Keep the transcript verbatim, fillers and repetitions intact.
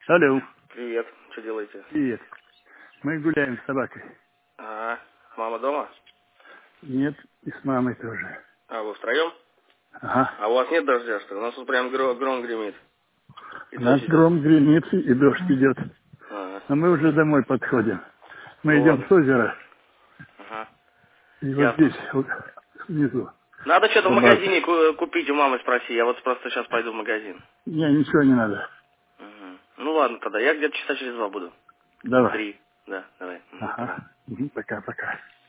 Алло. Привет. Что делаете? Привет. Мы гуляем с собакой. А, мама дома? Нет, и с мамой тоже. А, вы втроем? Ага. А у вас нет дождя, что ли? У нас тут прям гром, гром гремит. И У нас дождь идет. гром гремит и дождь идет. Ага. А мы уже домой подходим. Мы Ну идем ладно. с озера. Ага. И вот Ясно. здесь, вот, внизу. Надо что-то в Собака. магазине ку- купить, у мамы спроси. Я вот просто сейчас пойду в магазин. Не, ничего не надо. Угу. Ну ладно тогда, я где-то часа через два буду. Давай. Три. Да, давай. Угу, пока. Ага. Угу, пока-пока.